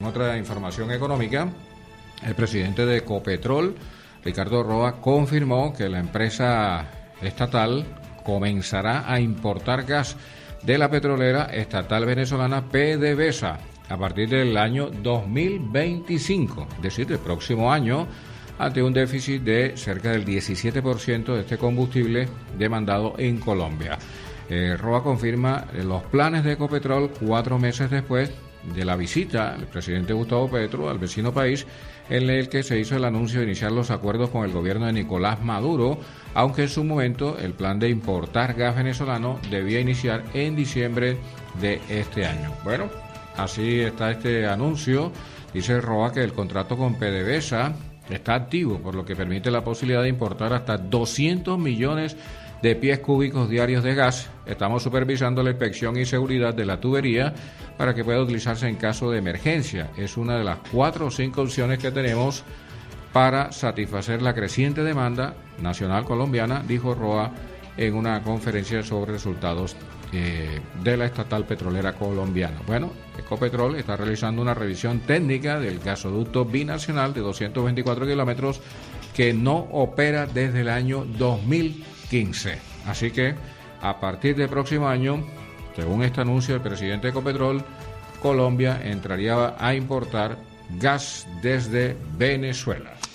otra información económica, el presidente de Ecopetrol, Ricardo Roa, confirmó que la empresa estatal comenzará a importar gas de la petrolera estatal venezolana PDVSA a partir del año 2025, es decir, del próximo año, ante un déficit de cerca del 17% de este combustible demandado en Colombia. Roa confirma los planes de Ecopetrol 4 meses después de la visita del presidente Gustavo Petro al vecino país, en el que se hizo el anuncio de iniciar los acuerdos con el gobierno de Nicolás Maduro, aunque en su momento el plan de importar gas venezolano debía iniciar en diciembre de este año. Bueno, así está este anuncio. Dice Roa que el contrato con PDVSA está activo, por lo que permite la posibilidad de importar hasta 200 millones de pies cúbicos diarios de gas. Estamos supervisando la inspección y seguridad de la tubería para que pueda utilizarse en caso de emergencia. Es una de las 4 o 5 opciones que tenemos para satisfacer la creciente demanda nacional colombiana, dijo Roa en una conferencia sobre resultados de la estatal petrolera colombiana. Bueno, Ecopetrol está realizando una revisión técnica del gasoducto binacional de 224 kilómetros que no opera desde el año 2015. Así que a partir del próximo año, según este anuncio del presidente de Ecopetrol, Colombia entraría a importar gas desde Venezuela.